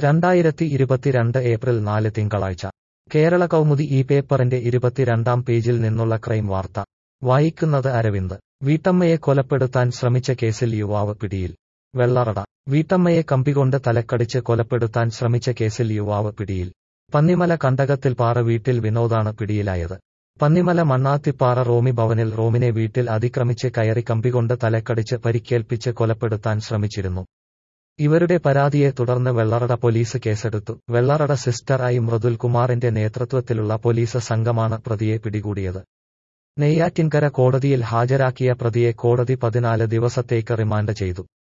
2022 April 4 തിങ്കളാഴ്ച കേരള കൗമുദി ഈ പേപ്പറിന്റെ 22-ാം പേജിൽ നിന്നുള്ള ക്രൈം വാർത്ത വായിക്കുന്നത് അരവിന്ദ്. വീട്ടമ്മയെ കൊലപ്പെടുത്താൻ ശ്രമിച്ച കേസിൽ യുവാവ് പിടിയിൽ. വെള്ളറട. വീട്ടമ്മയെ കമ്പികൊണ്ട് തലക്കടിച്ച് കൊലപ്പെടുത്താൻ ശ്രമിച്ച കേസിൽ യുവാവ് പിടിയിൽ. പന്നിമല കണ്ടകത്തിൽപ്പാറ വീട്ടിൽ വിനോദാണ് പിടിയിലായത്. പന്നിമല മണ്ണാത്തിപ്പാറ റോമി ഭവനിൽ റോമിനെ വീട്ടിൽ അതിക്രമിച്ച് കയറി കമ്പികൊണ്ട് തലക്കടിച്ച് പരിക്കേൽപ്പിച്ച് കൊലപ്പെടുത്താൻ ശ്രമിച്ചിരുന്നു. ഇവരുടെ പരാതിയെ തുടർന്ന് വെള്ളറട പോലീസ് കേസെടുത്തു. വെള്ളറട സിസ്റ്റർ ഐ മൃദുൽ കുമാറിന്റെ നേതൃത്വത്തിലുള്ള പോലീസ് സംഘമാണ് പ്രതിയെ പിടികൂടിയത്. നെയ്യാറ്റിൻകര കോടതിയിൽ ഹാജരാക്കിയ പ്രതിയെ കോടതി 14 ദിവസത്തേക്ക് റിമാൻഡ് ചെയ്തു.